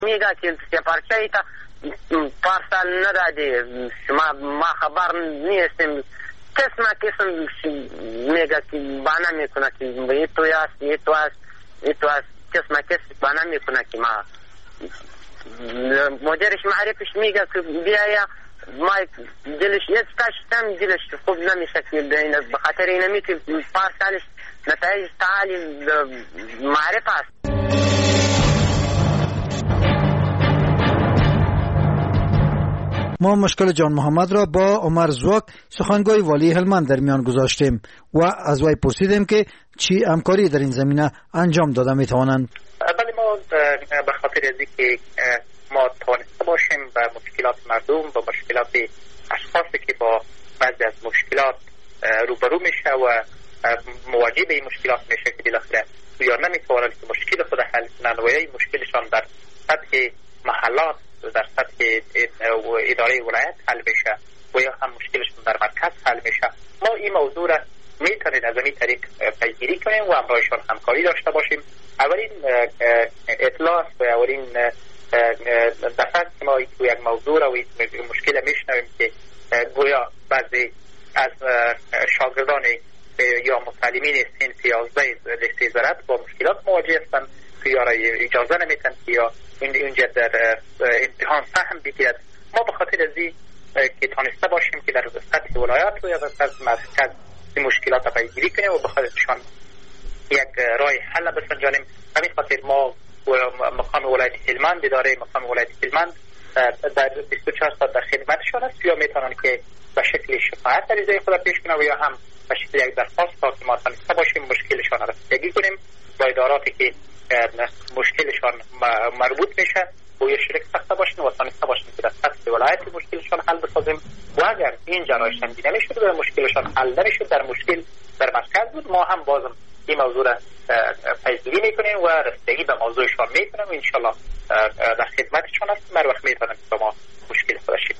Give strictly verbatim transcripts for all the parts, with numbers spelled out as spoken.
میگه که سپارچه تا پارسال ندادی ما ما خبر نیستیم قسم قسم میگه که بنا میکنه که این تو است این تو است این تو است قسم قسم بنا میکنه که ما مدیرش معرفش میگه که بیایا ما دلش یستاشتم دلش خوب نمیشه که بین بخاطر اینه می که پارسالش نتایج تعالی معرف است. ما مشکل جان محمد را با عمر زوک سخنگوی والی هلمند در میان گذاشتیم و از وی پرسیدیم که چی همکاری در این زمینه انجام داده می توانند. بله ما به خاطر از اینکه ما توانسته باشیم با مشکلات مردم و مشکلات اشخاصی که با بعضی از مشکلات روبرو میشه و مواجه به این مشکلات میشه که بالاخره یا نمیتوانند که مشکل خود حل کنند و این مشکلشان در سطح محلات در سطح اداره ولایت حل میشه و یا هم مشکلشون در مرکز حل میشه. ما این موضوع را میتونید از این طریق پیگیری کنیم و همراهشان همکاری داشته باشیم. اولین اطلاع و اولین دفعه که ما یک موضوع را و مشکل میشنویم که گویا بعضی از شاگردان یا متعلمین صنف یازده لیسه زراعت با مشکلات مواجه هستند که یا را اجازه نمیتن که یا اینجا در امتحان سهم بگیرد. ما به خاطر از این که تانسته باشیم که در سطح ولایات و یا در سطح مرکز این مشکلات را پیگیری کنیم و به خاطرشان یک راه حل بسنجانیم. همین خاطر ما مقام ولایت هلمند اداره مقام ولایت هلمند در بیست و چهار ساعت در خدمتشان است. یا میتونن که به شکل شکایت عریضه خود پیش کنن و یا هم به شکل یک درخواست تا که ما تانسته باشیم مشکلشان را رسیدگی کنیم با اداراتی که مشکلشان مربوط میشه و یا شرکت ساخته باشیم و تانسته باشیم که در سطح ولایت مشکلشان حل بسازیم. و اگر این جرایشنگی نمیشد و مشکلشان حل نمیشد در مشکل در مرکز بود ما هم بازم این موضوع را پیگیری میکنیم و رسیدگی به موضوعشان میکنیم و انشالله در خدمتشان هستیم. هر وقت میتونیم که ما مشکل خودشیم.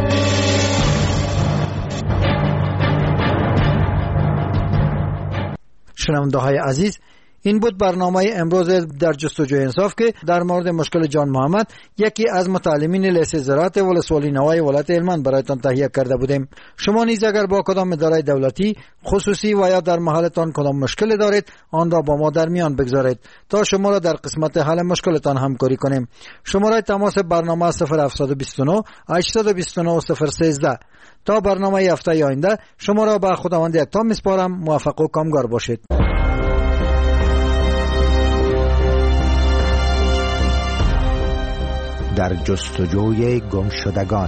شنونده های عزیز، این بود برنامه امروز در جستجوی انصاف که در مورد مشکل جان محمد یکی از متعلمین لیسه زراعت ولسوالی نوای ولایت هلمند برایتان تهیه کرده بودیم. شما نیز اگر با کدام اداره دولتی خصوصی و یا در محلتان کدام مشکل دارید آن را با ما در میان بگذارید تا شما را در قسمت حل مشکلتان همکاری کنیم. شماره تماس برنامه صفر هفت دو نه هشت دو نه صفر یک سه. تا برنامه هفته آینده شما را به خداوند یکتا میسپارم. موفق و کامگار باشید. در جستجوی گمشدگان.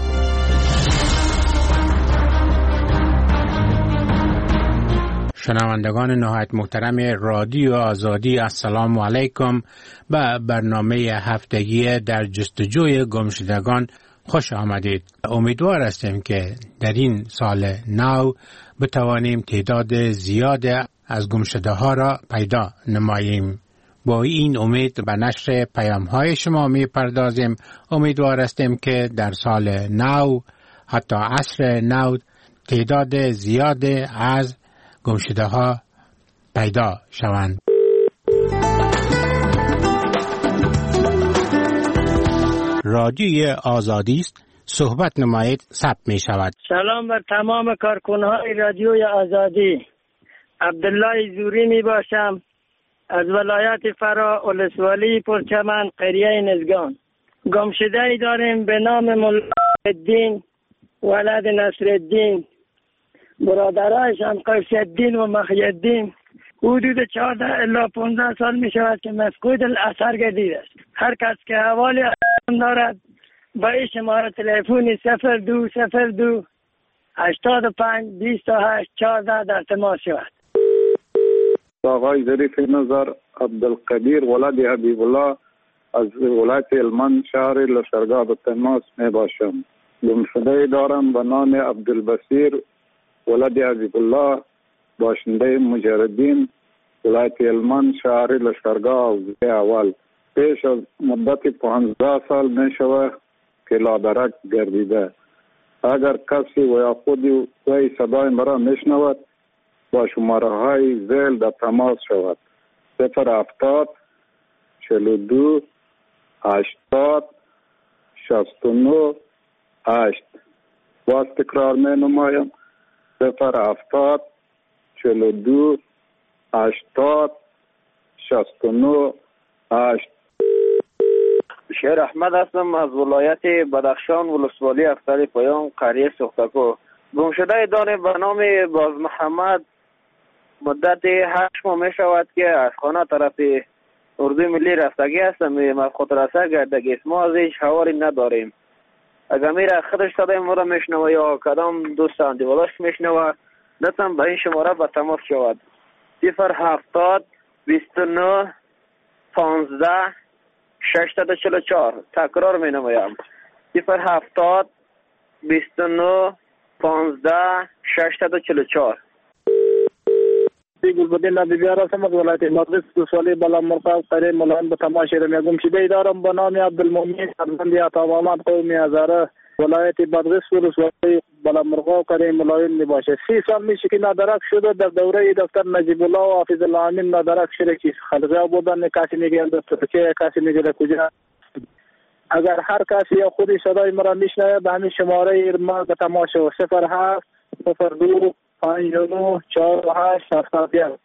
شنوندگان نهایت محترم رادیو آزادی، السلام علیکم. به برنامه هفتگی در جستجوی گمشدگان خوش آمدید. امیدوار هستیم که در این سال نو بتوانیم تعداد زیاد از گمشده ها را پیدا نماییم. با این امید به نشر پیام های شما می پردازیم. امیدوار هستیم که در سال نو حتی عصر نو تعداد زیاد از گمشده ها پیدا شوند. رادیوی آزادی است. صحبت نمایید ثبت می شود. سلام بر تمام کارکنهای رادیوی آزادی. عبدالله زوری می باشم از ولایت فرا، ولسوالی پرچمن، قریه نزگان. گمشده ای داریم به نام ملا الدین ولد نصر الدین. برادرایش هم قیس الدین و مخی الدین. حدود چهارده الی پانزده سال می شود که مفقود الاثر گردیده است. هر کس که حوالی دارد با این شماره تلفنی صفر دو صفر دو هشتاد و پنج بیست و هشت چهارده در تماس شود. آقای ظریف نظر عبدالقدیر ولد حبیب الله از ولایت هلمند شهر لشکرگاه به تماس می باشم. گمشده دارم به نام عبدالبصیر ولد حبیب الله باشنده مجردین ولایت هلمند شهر لشکرگاه حوزه اول. پیش از مدت پانزده سال می شود که لادرک گردیده. اگر کسی و یا خودی وی صدای مرا می شنود با شماره های زیل در تماس شود. صفر هفتاد چهل و دو هشتاد شست و نو هشت. باز تکرار می نمایم صفر هفتاد چهل و دو هشتاد شست و نو هشت. شهر احمد هستم از ولایت بدخشان، ولسوالی افتر پایان، قریه سختکو. گمشده داریم به نام باز محمد. مدت هشت ماه می شود که از خانه طرف اردوی ملی رفتگی هستم. از خود رسه گردگی ما از هیچ حوالی نداریم. اگر میره خودش صدای ما را میشنوه یا کدام دوست اندیولاش میشنوه دستم به این شماره به تماس شود. صفر هفتاد بیست و نه پانزده ششصد و چهل و چهار. تکرار می نمایم صفر هفتاد بیست و نه پانزده ششصد و چهل و چهار. گلبدین بیبیار هستم از ولایت مدرس سوالی بالا مرقا قریه ملایم به تماشی رمی گمشده دارم به نام عبدالمومن فرزند عطا محمد قومی هزاره ولایت مدرس سوالی بالا مرقا قریه ملایم می باشه. سی سال میشه که نادرک شده. در دوره دکتر نجیب الله و حافظ الله امین نادرک شده که خلقه بودن. کسی میگه در ترکیه، کسی میگه کجا. اگر هر کسی یا خودی صدای مرا میشنوه به همین شماره ما به تماشا صفر هفت صفر دو پنج نو چهار هشت هفت یک.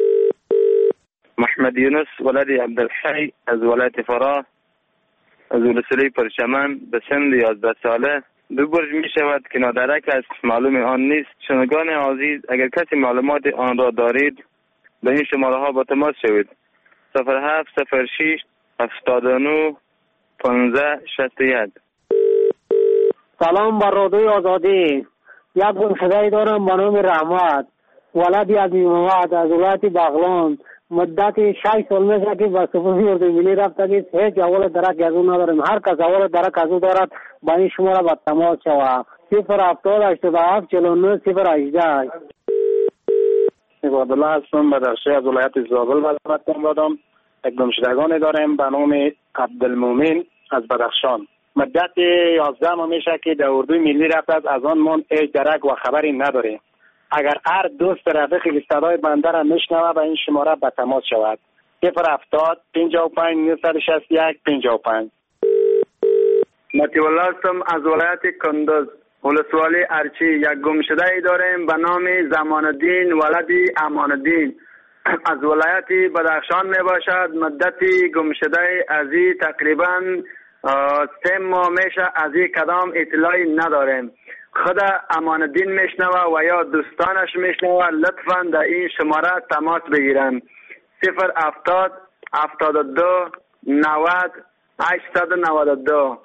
محمد یونس ولد عبدالحی از ولایت فراه از ولسوالی پرچمن به سن یازده ساله. دو برج می شود که نادرک است، معلوم آن نیست. شنوندگان عزیز اگر کسی معلومات آن را دارید به این شماره ها با تماس شوید. صفر هفت صفر شش هفتاد و نه پانزده شصت و یک. سلام بر رادیوی آزادی. یک گمشده دارم به نام رحمت ولد عبی محمد از ولایت بغلان. مدت شش سال میشه که به سپاهی اردوی ملی رفتگی هیچ اول درک از او نداریم. هر کس اول درک از او دارد با این شماره به تماس شود. صفر هفتاد هشتاد و هفت چهل و نه صفر هجده. عبدالله هستم بدخشی از ولایت زابل وزارت دارم. یک گمشدگان داریم به نام عبدالمومن از بدخشان. مدت یازده ماه میشه که در اردوی ملی رفت از آن من هیچ درک و خبری نداریم. اگر هر دوست رفیقی که صدای بنده را میشنوه به این شماره به تماس شود. صفر هفتاد پنجاه و پنج نهصد و شصت و یک پنجاه و پنج. مطیع الله هستم از ولایت کندوز ولسوالی ارچی. یک گمشده ای داریم به نام زمان الدین ولدی امان الدین از ولایت بدخشان می باشد. مدت گمشده ازی تقریبا سه ماه میشه. از این کدام اطلاعی نداریم. خود امان الدین میشنوه و یا دوستانش میشنوه لطفاً در این شماره تماس بگیرن. صفر هفتاد هفتاد و دو نود هشتصد و نود و دو.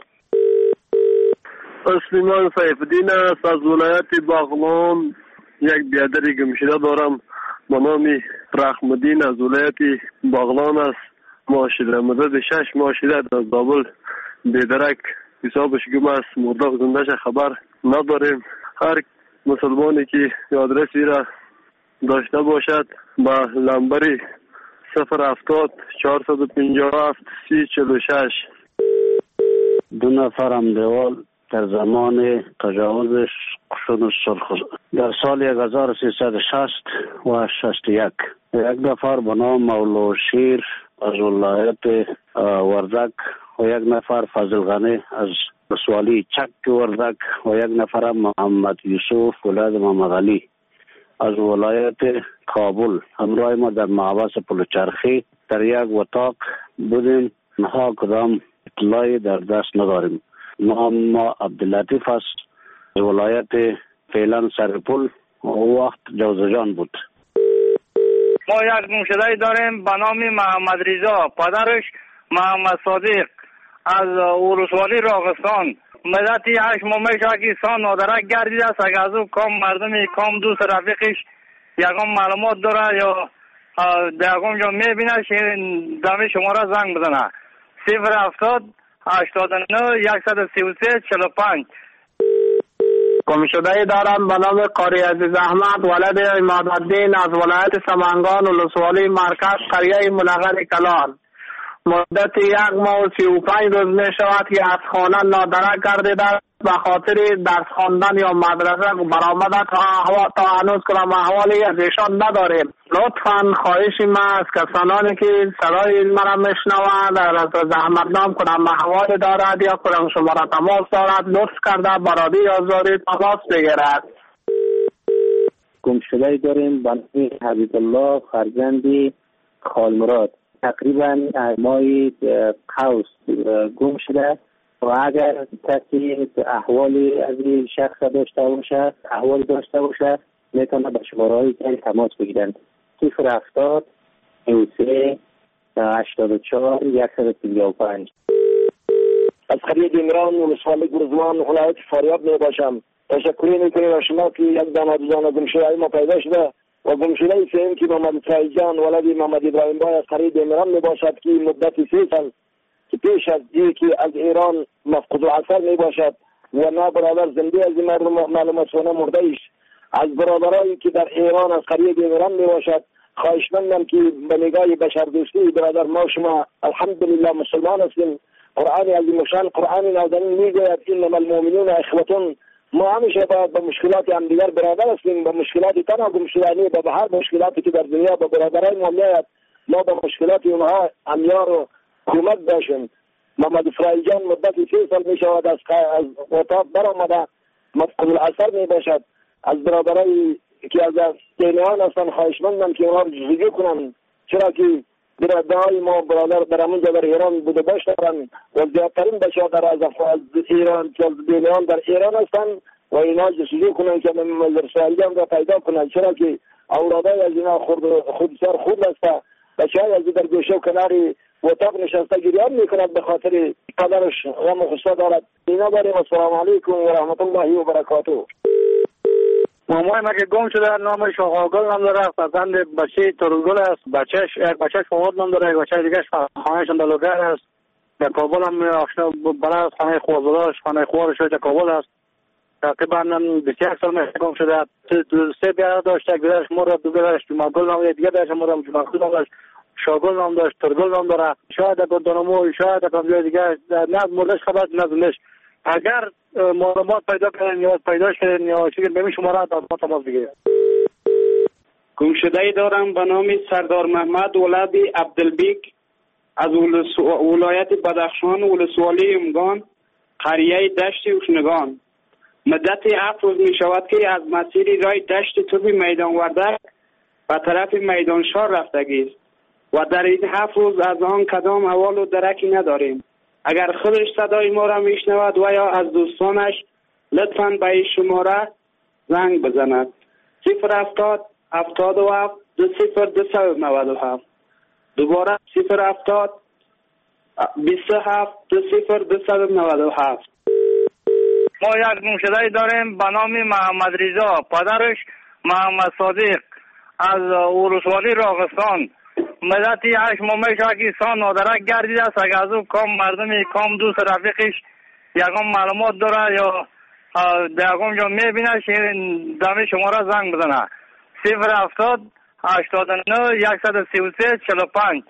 اسلیمان سیف الدین است از ولایت بغلان. یک بیادری گمشده دارم به نام رحم الدین از ولایت بغلان است. ماشده مدت شش ماه شده از زابل بیدرک حسابش گم است. مرده زندهش خبر نداریم. هر مسلمانی که آدرسی را داشته باشد با لمبری صفر هفتاد چهارصد و پنجاه و هفت سی چهل و شش. دو نفرم دیوال در زمان تجاوزش قشون سرخ در سال یک هزار و سیصد و شصت و شصت و یک. یک نفر به نام مولو شیر از ولایت وردک و یک نفر فضل غنی از ولسوالی چک وردک و یک نفر محمد یوسف ولد محمد علی از ولایت کابل. همراه ما در محبس پلوچرخی در یک اتاق بودیم. نها کدام اطلاعی در دست نداریم. نام ما عبداللطیف است. ولایت فعلا سرپل و وقت جوزجان بود. ما یک گمشده داریم به نام محمد رضا، پدرش محمد صادق از ولسوالی راغستان. مدت هشت ماه میشه که سان نادرک گردیده است. اگر از او کام مردمی کام دوست رفیقش یکم معلومات داره یا در یکم جا میبینه دمی شما را زنگ بزنه. صفر هفتاد هشتاد و نه صد و سی و سه چهل و پنج. گمشده دارم به نام قاری عزیز احمد ولد عمادالدین از ولایت سمنگان ولسوالی مرکز قریه ملغر کلان. مدت یک ماه و سی و پنج روز می شود که از خانه نادرک گردیده به خاطر درس خواندن یا مدرسه برآمده تا تا هنوز کدام احوالی از ایشان نداریم. لطفا خواهشی ما از کسانی که صدای مرا میشنوند از زحمتنام کدام احوالی دارد یا کدام شماره تماس دارد لطف کرده برادی آزاری تماس بگیرد. گمشده داریم بنای حبیب الله فرزندی خالمراد تقریبا ماه قوس گم شده و اگر کسی احوالی از این شخص داشته باشه احوال داشته باشه میتونه به شماره های که تماس بگیرند صفر هفتاد نود و سه هشتاد و چهار صد و پنجاه و پنج. از خرید عمران ولسوالی گرزوان ولایت فاریاب می باشم. تشکری میکنیم از شما که یک دانه دوزانه گمشده ما پیدا شده و گمشده سیم که محمد سعید جان ولدی محمد ابراهیم بای از خرید عمران می باشد که مدت سه سال که پیش از دی که از ایران مفقود العصر می باشد و نه برادر زنده از این معلومات و نه مرده ایش. از برادرایی که در ایران از خرید عمران می باشد خواهشمندم که به نگاه بشر دوستی برادر ما شما الحمدلله مسلمان هستیم. قرآن عظیم شان قرآن نازنین میگوید انما المؤمنون اخوة. ما همیشه باید به مشکلات هم دیگر برادر هستیم. به مشکلات تنها گمشدگی به هر مشکلاتی که در دنیا به برادرای ما میاد ما به مشکلات اونها همیار و کمک باشیم. محمد اسرائیل جان مدت سه سال می شود از از اتاق برآمده مفقود العصر می باشد. از برادرای که از دینیان هستن خواهشمندم که اونها جزگی کنن چرا که برادرای ما برادر در همونجا در ایران بوده باشتن و زیادترین بشادر از ایران که از دینیان در ایران هستن و اینا جزگی کنن که محمد اسرائیل جان را پیدا کنن چرا که اولادای از اینا خود سر خود هسته بچه‌های از در گوشه و کناری اتاق نشسته گریان میکند به خاطر پدرش غم و غصه دارد. اینا داریم. السلام علیکم و رحمت الله و برکاته. مامای ما که گم شده نامش آقاگل نام داره فرزند بچه ترگل است بچهش یک بچهش فواد نام داره یک بچه دیگهش خانهشان دلوگر است در کابل هم آشنا برای خانه خوازداش خانه خوارش در کابل است تقریبا بیست و یک سال میشه گم شده سه بیار داشت یک بیارش مرد دو بیارش جمعگل نام دیگه بیارش مرد جمعگل نام داشت شاگل نام داشت ترگل نام داره شاید در دانمو شاید در جای دیگه نه مردش خبر نه زندش. اگر معلومات پیدا کردن یا پیداش کردن یا چیزی به این شماره از ما تماس بگیرید. گمشده دارم به نام سردار محمد ولدی عبدالبیک از ولایت بدخشان ولسوالی امگان قریه دشت اوشنگان. مدت هفت روز می شود که از مسیر رای دشت توبی میدان وردک به طرف میدان شاه رفتگی است و در این هفت روز از آن کدام احوال و درکی نداریم. اگر خودش صدای ما را میشنود و یا از دوستانش لطفاً به این شماره زنگ بزند. صفر هفتاد هفتاد و هفت دو صفر دو صد نود و هفت. دوباره صفر هفتاد بیست و هفت دو صفر دو صد نود و هفت. ما یک گمشده داریم به نام محمد رضا پدرش محمد صادق از ولسوالی راغستان. مدتی هشت ماه میشه که سان نادرک گردیده است. اگر از او کام مردمی کام دوست رفیقش یکم معلومات داره یا در یکم جا میبینه دمی شما را زنگ بزنه. صفر هفتاد هشتاد و نه صد و سی و سه چهل و پنج.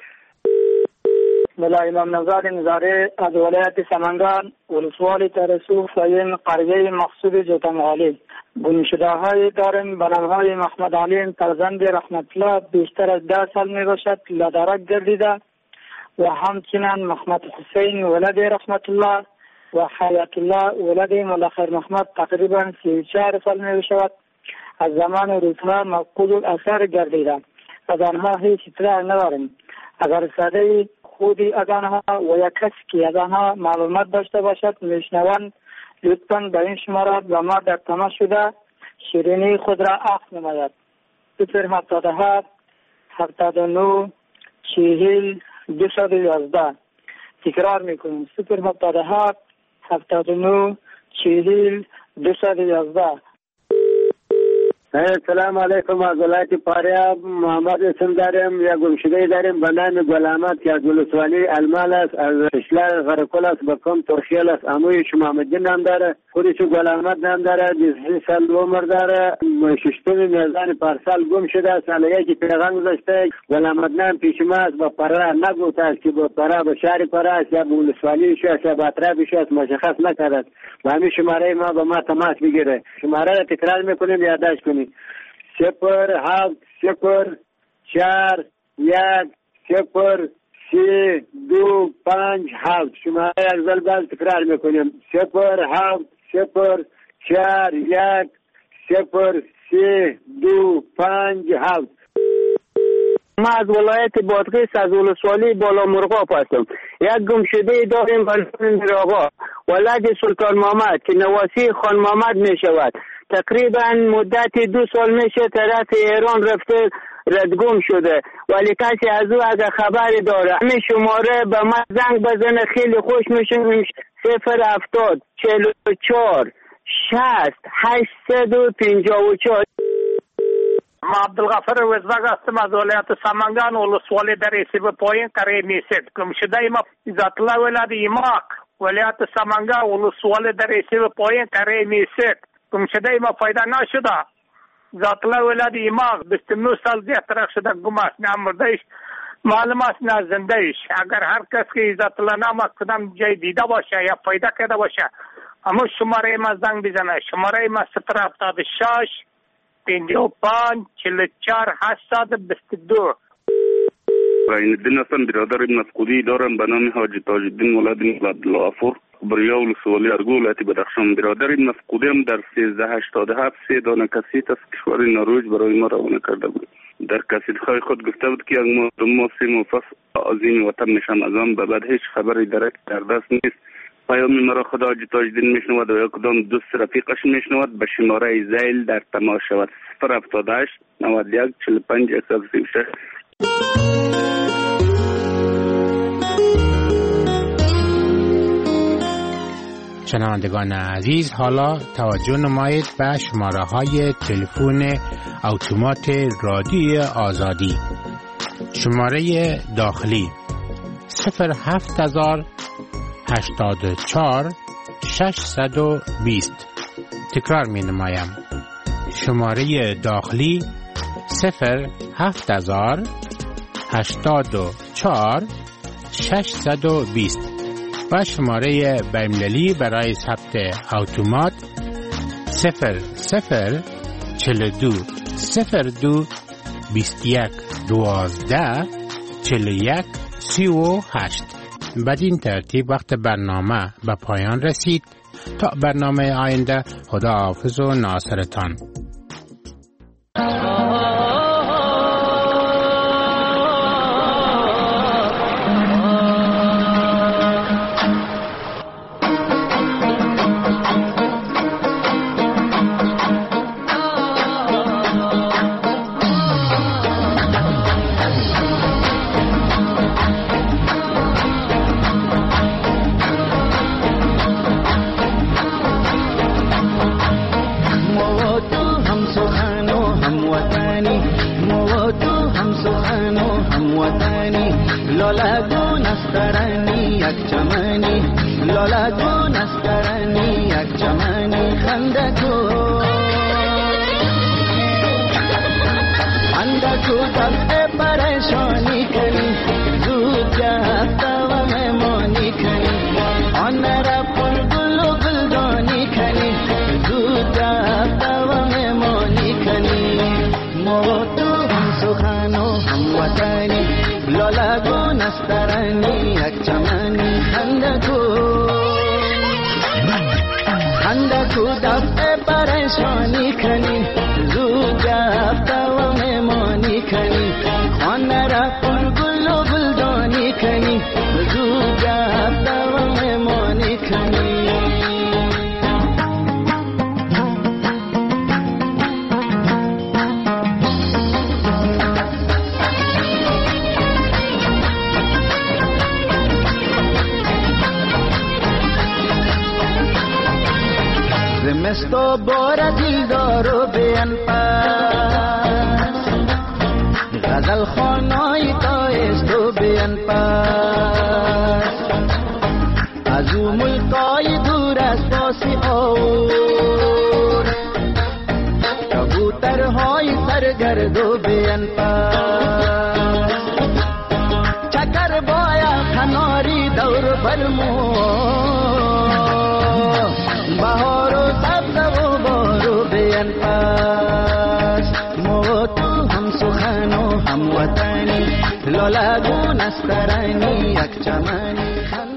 ملا امام نزار نزاره از ولایت سمنگان ولسوالی ترسو فایم قریه مقصود جوتنگالی. گمشده های داریم به نام های محمد علی فرزند رحمت الله بیشتر از ده سال می باشد لدرک گردیده و همچنین محمد حسین ولد رحمت الله و حیات الله ولد ملخر محمد تقریبا سی و چهار سال می باشد از زمان روزها مفقود الاثر گردیده. از آنها هیچ اطلاع نداریم. اگر صدای خودی از آنها و یا کسی که از آنها معلومات داشته باشد میشنوند لطفاً به این شماره به ما در تماس شده شیرینی خود را عفو نماید. صفر هفتاد و هفت هفتاد و نه چهل دویست و یازده. تکرار میکنیم صفر هفتاد و هفت هفتاد و نه چهل دویست و یازده. سلام علیکم. از ولایت فاریاب محمد اسم دارم. یک گمشده داریم به نام گل احمد که از ولسوالی المال است، از اشلار غرقل است، به کم ترشیل است. عموی شما محمد نام داره، خودش گل احمد نام داره، بیست و سه سال عمر داره. ششم میزان پارسال گم شده. سال یکی پیغام گذاشته گل احمد نام پیش ما است. با پرا نگفته است که با پرا به شهر پرا است یا به ولسوالی شو است یا به اطراف شو است، مشخص نکرد. و همین شماره ما به ما تماس بگیره. شماره را تکرار میکنیم یادداشت کنید. صفر هفت صفر چهار یک صفر سه دو پنج هفت. شماره یک ذل باز تکرار میکنیم. صفر هفت صفر چهار یک صفر سه دو پنج هفت. ما از ولایت بادغیس از ولسوالی بالا مرغاب هستم. یک گمشده داریم بر آقا ولد سلطان محمد که نواسی خان محمد می شود. تقریبا مدت دو سال میشه طرف ایران رفته ردگم شده، ولی کسی از او اگر خبری داره همین شماره به من زنگ بزنه خیلی خوش میشه. صفر هفتاد چهل و چهار شصت هشتصد و پنجاه و چهار. ما عبدالغفر وزبگ هستم از ولایت سمنگان ولسوالی در ایسیب پایین قریه میسید. گمشده ما ذات الله ولد ایماق ولایت سمنگان ولسوالی در ایسیب پایین قریه میسید. گمشده ما پیدا نشده. ذات الله ولد ایماق بیست و نه سال دیگه ترک شده گم است. نه مردهش معلوم است نه زندهش. اگر هر کس که ذات الله نام کدام جای دیده باشه یا پیدا کرده باشه اما شماره ما زنگ بزنه. شماره ما صفر هفتاد و شش پنجاه و پنج چهل و چهار هشتصد و بیست و دو. عین الدین هستم، برادر مفقودی دارم به نام حاجی تاج الدین ولد عبدالغفور بریا ولسوالی ارگو ولایت بدخشان. برادر مفقودی هم در سیزده هشتاد و هفت سه دانه کسیت از کشور نروژ برای ما روانه کرده بود. در کسیت‌های خود گفته بود که ما دو ماه سه ماه پس از این وطن میشم، از آن به بعد هیچ خبری درک در دست نیست. پیام مرا خدا حاجی تاج الدین میشنود و یا کدام دوست رفیقش میشنود به شماره زیل در تماس شود. صفر هفتاد و هشت نود و یک چهل و پنج صد و سی و شش. شنوندگان عزیز، حالا توجه نمایید به شماره های تلفن اتومات رادیوی آزادی. شماره داخلی صفر هفت هزار هشتاد و چهار ششصد و بیست. تکرار می نمایم. شماره داخلی صفر هفت هزار هشتاد و چهار ششصد و بیست و شماره بین‌المللی برای ثبت اتومات صفر صفر چهل و دو صفر دو بیست و یک دوازده چهل و یک سی و هشت. بدین ترتیب وقت برنامه به پایان رسید. تا برنامه آینده، خدا حافظ و ناصرتان. است و بار دیدار و بیان پس غزل خانای تا است و بیان پس از او ملکای دور از پاسی اور کبوترهای سرگرد و بیان پس چکر بایا کناری دور برمو بهار و سبز و بارو بیان پس مو تو هم سخن و هم وطنی لالا گون استرانی یک چمنی